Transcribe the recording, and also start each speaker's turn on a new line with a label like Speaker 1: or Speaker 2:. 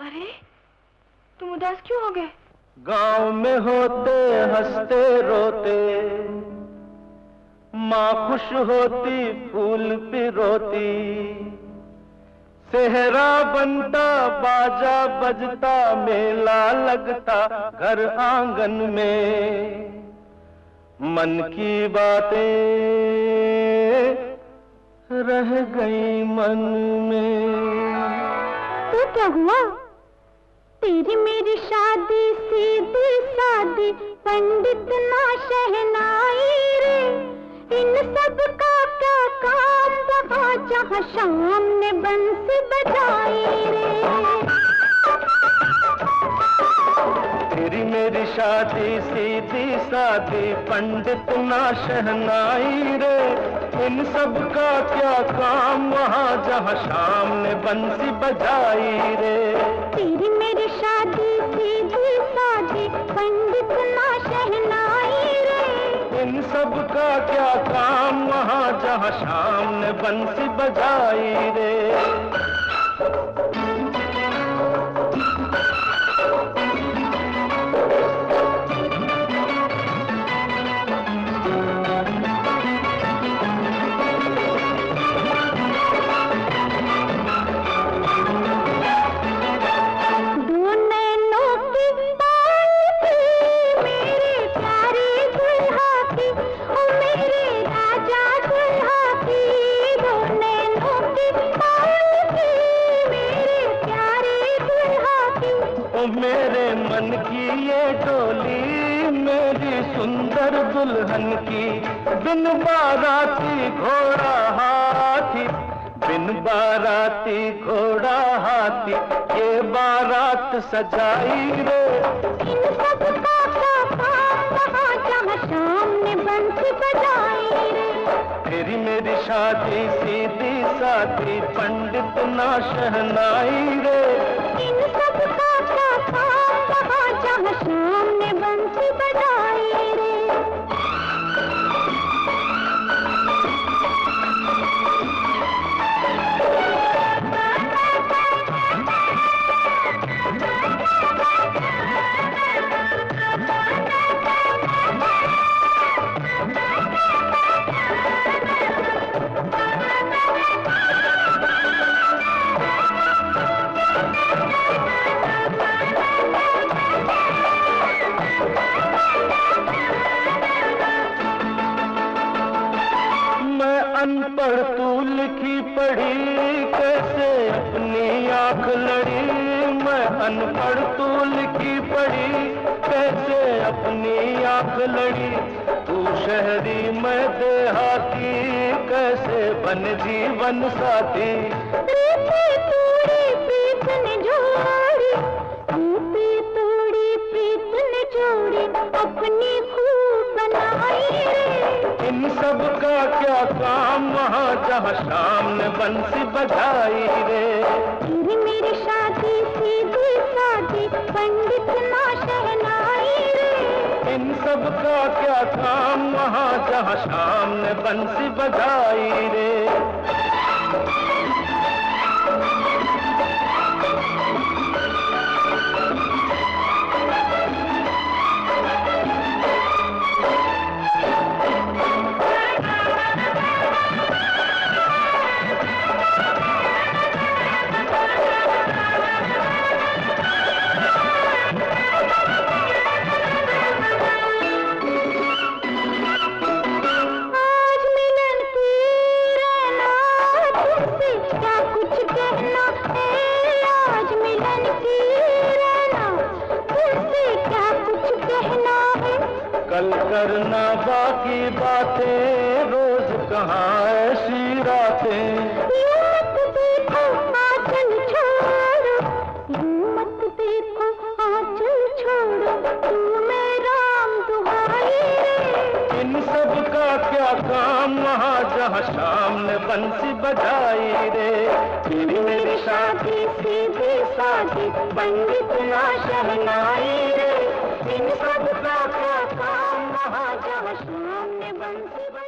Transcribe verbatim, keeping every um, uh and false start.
Speaker 1: अरे तुम उदास क्यों हो गए?
Speaker 2: गांव में होते हंसते रोते, माँ खुश होती फूल पिरोती, सेहरा बनता बाजा बजता, मेला लगता घर आंगन में, मन की बातें रह गई मन में।
Speaker 3: तो क्या हुआ? तेरी मेरी शादी सीधी सादी, पंडित ना शहनाई रे, इन सब का क्या काम वहाँ जहाँ शाम ने बंसी बजाई रे।
Speaker 2: तेरी मेरी शादी सीधी सादी, पंडित ना शहनाई रे, इन सब का क्या काम वहाँ जहाँ शाम ने बंसी बजाई रे।
Speaker 3: तेरी मेरी शादी सीधी सादी, पंडित ना शहनाई रे,
Speaker 2: इन सब का क्या काम वहाँ जहाँ शाम ने बंसी बजाई रे। मेरे मन की ये डोली मेरी सुंदर दुल्हन की, बिन बाराती घोड़ा हाथी, बिन बाराती घोड़ा हाथी, ये बारात सजाई रे।
Speaker 3: इन सब का क्या काम वहाँ जहाँ शाम ने बंसी बजाई रे।
Speaker 2: तेरी मेरी शादी सीधी सादी, पंडित ना शहनाई रे,
Speaker 3: इन सब का क्या काम वहाँ जहाँ शाम ने बंसी बजाई रे।
Speaker 2: अनपढ़ तू लिखी पढ़ी कैसे अपनी आंख लड़ी, मैं अनपढ़ तू लिखी पढ़ी कैसे अपनी आंख लड़ी, तू शहरी मैं देहाती कैसे बन जीवन साथी।
Speaker 3: प्रीति तोड़ी प्रीत ने जोड़ी, प्रीति तोड़ी प्रीत ने जोड़ी, अपनी खूब बनाई रे।
Speaker 2: इन सब का क्या काम वहाँ जहाँ शाम ने बंसी बजाई रे।
Speaker 3: तेरी मेरी शादी सीधी सादी, पंडित ना शहनाई रे,
Speaker 2: इन सब का क्या काम वहाँ जहाँ शाम ने बंसी बजाई रे। कल करना बाकी बातें, रोज कहाँ ऐसी रातें।
Speaker 3: मत देखो आंचल छोड़ो, मत देखो आंचल छोड़ो, तू मेरा राम दुहाई रे।
Speaker 2: इन सब का क्या काम वहाँ जहाँ शाम ने बंसी बजाई रे।
Speaker 3: तेरी मेरी शादी सीधी सादी, पंडित ना शहनाई रे, इन सब का क्या काम वहाँ जहाँ शाम ने बंसी